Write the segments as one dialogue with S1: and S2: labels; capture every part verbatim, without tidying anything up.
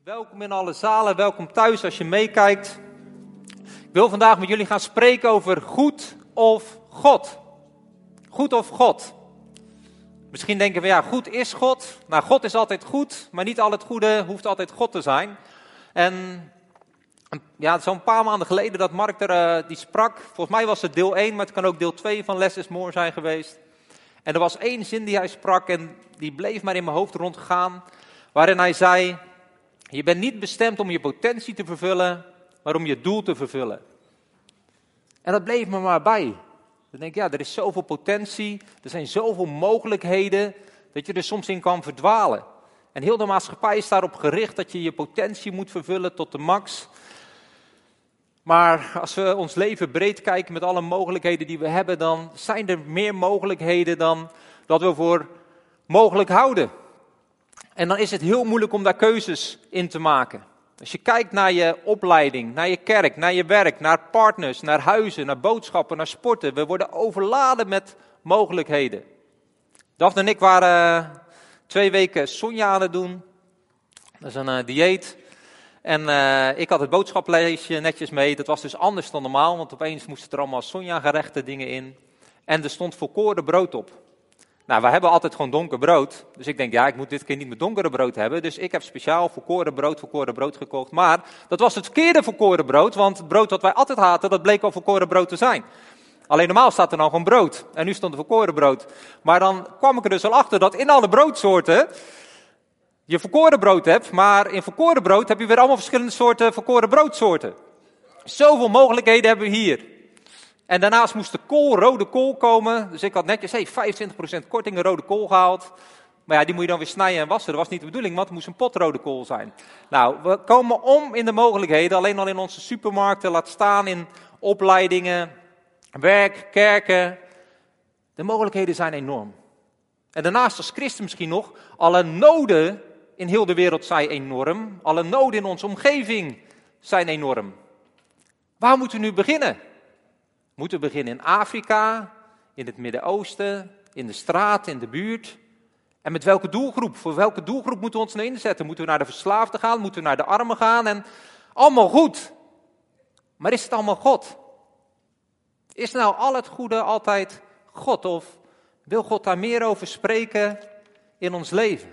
S1: Welkom in alle zalen, welkom thuis als je meekijkt. Ik wil vandaag met jullie gaan spreken over goed of God. Goed of God. Misschien denken we, ja, goed is God. Nou, God is altijd goed, maar niet al het goede hoeft altijd God te zijn. En ja, zo'n paar maanden geleden dat Mark er, uh, die sprak. Volgens mij was het deel één, maar het kan ook deel twee van Less is More zijn geweest. En er was één zin die hij sprak en die bleef maar in mijn hoofd rondgaan. Waarin hij zei, je bent niet bestemd om je potentie te vervullen, maar om je doel te vervullen. En dat bleef me maar bij. Dan denk ik, ja, er is zoveel potentie, er zijn zoveel mogelijkheden, dat je er soms in kan verdwalen. En heel de maatschappij is daarop gericht dat je je potentie moet vervullen tot de max. Maar als we ons leven breed kijken met alle mogelijkheden die we hebben, dan zijn er meer mogelijkheden dan dat we voor mogelijk houden. En dan is het heel moeilijk om daar keuzes in te maken. Als je kijkt naar je opleiding, naar je kerk, naar je werk, naar partners, naar huizen, naar boodschappen, naar sporten. We worden overladen met mogelijkheden. Daphne en ik waren twee weken Sonja aan het doen. Dat is een uh, dieet. En uh, ik had het boodschaplijstje netjes mee. Dat was dus anders dan normaal, want opeens moesten er allemaal Sonja-gerechten dingen in. En er stond volkoren brood op. Nou, we hebben altijd gewoon donker brood. Dus ik denk, ja, ik moet dit keer niet met donkere brood hebben. Dus ik heb speciaal volkoren brood, volkoren brood gekocht. Maar dat was het verkeerde volkoren brood, want het brood wat wij altijd haten, dat bleek al volkoren brood te zijn. Alleen normaal staat er nou gewoon brood. En nu stond er volkoren brood. Maar dan kwam ik er dus al achter dat in alle broodsoorten je volkoren brood hebt. Maar in volkoren brood heb je weer allemaal verschillende soorten volkoren broodsoorten. Zoveel mogelijkheden hebben we hier. En daarnaast moest de kool, rode kool komen. Dus ik had netjes hey, vijfentwintig procent korting een rode kool gehaald. Maar ja, die moet je dan weer snijden en wassen. Dat was niet de bedoeling, want het moest een pot rode kool zijn. Nou, we komen om in de mogelijkheden. Alleen al in onze supermarkten, laat staan in opleidingen, werk, kerken. De mogelijkheden zijn enorm. En daarnaast als christen misschien nog, alle noden in heel de wereld zijn enorm. Alle noden in onze omgeving zijn enorm. Waar moeten we nu beginnen? Moeten we beginnen in Afrika, in het Midden-Oosten, in de straat, in de buurt? En met welke doelgroep? Voor welke doelgroep moeten we ons nou inzetten? Moeten we naar de verslaafden gaan? Moeten we naar de armen gaan? En allemaal goed. Maar is het allemaal God? Is nou al het goede altijd God? Of wil God daar meer over spreken in ons leven?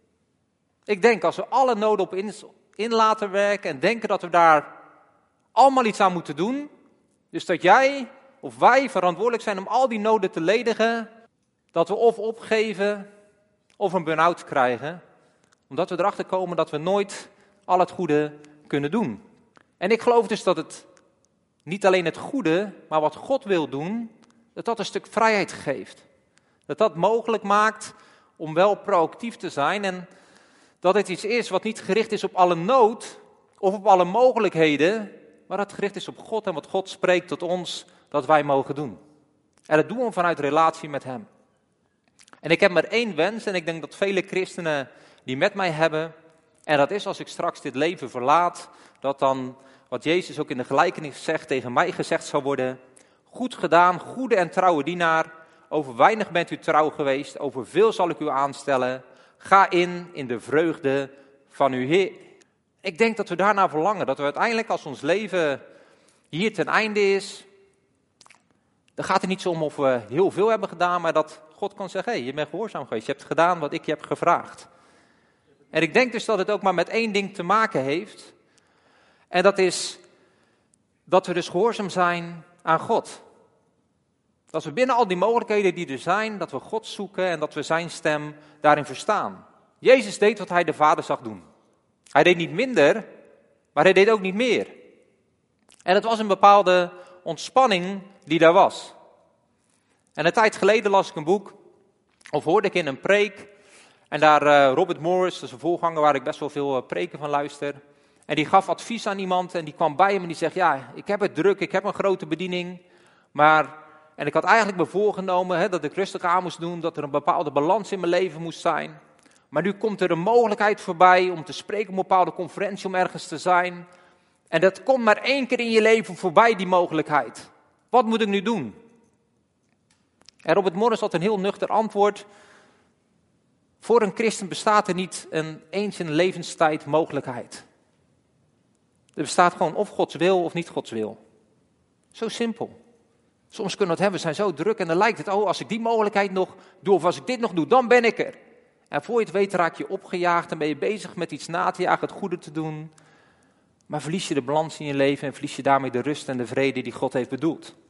S1: Ik denk als we alle noden op in, in laten werken en denken dat we daar allemaal iets aan moeten doen. Dus dat jij of wij verantwoordelijk zijn om al die noden te ledigen, dat we of opgeven of een burn-out krijgen, omdat we erachter komen dat we nooit al het goede kunnen doen. En ik geloof dus dat het niet alleen het goede, maar wat God wil doen, dat dat een stuk vrijheid geeft. Dat dat mogelijk maakt om wel proactief te zijn en dat het iets is wat niet gericht is op alle nood of op alle mogelijkheden, maar dat gericht is op God en wat God spreekt tot ons, dat wij mogen doen. En dat doen we vanuit relatie met Hem. En ik heb maar één wens, en ik denk dat vele christenen die met mij hebben, en dat is als ik straks dit leven verlaat, dat dan, wat Jezus ook in de gelijkenis zegt, tegen mij gezegd zal worden, goed gedaan, goede en trouwe dienaar, over weinig bent u trouw geweest, over veel zal ik u aanstellen, ga in, in de vreugde van uw Heer. Ik denk dat we daarna verlangen, dat we uiteindelijk als ons leven hier ten einde is, dan gaat het niet zo om of we heel veel hebben gedaan, maar dat God kan zeggen, hé, hey, je bent gehoorzaam geweest, je hebt gedaan wat ik je heb gevraagd. En ik denk dus dat het ook maar met één ding te maken heeft, en dat is dat we dus gehoorzaam zijn aan God. Dat we binnen al die mogelijkheden die er zijn, dat we God zoeken en dat we zijn stem daarin verstaan. Jezus deed wat hij de Vader zag doen. Hij deed niet minder, maar hij deed ook niet meer. En het was een bepaalde ontspanning die daar was. En een tijd geleden las ik een boek, of hoorde ik in een preek. En daar uh, Robert Morris, dat is een voorganger waar ik best wel veel uh, preken van luister. En die gaf advies aan iemand en die kwam bij hem en die zegt, ja, ik heb het druk, ik heb een grote bediening. Maar, en ik had eigenlijk me voorgenomen hè, dat ik rustig aan moest doen, dat er een bepaalde balans in mijn leven moest zijn. Maar nu komt er een mogelijkheid voorbij om te spreken op een bepaalde conferentie, om ergens te zijn. En dat komt maar één keer in je leven voorbij, die mogelijkheid. Wat moet ik nu doen? En Robert Morris had een heel nuchter antwoord. Voor een christen bestaat er niet een eens in een levenstijd mogelijkheid. Er bestaat gewoon of Gods wil of niet Gods wil. Zo simpel. Soms kunnen we het hebben, we zijn zo druk en dan lijkt het, oh, als ik die mogelijkheid nog doe of als ik dit nog doe, dan ben ik er. En voor je het weet raak je opgejaagd en ben je bezig met iets na te jagen, het goede te doen. Maar verlies je de balans in je leven en verlies je daarmee de rust en de vrede die God heeft bedoeld.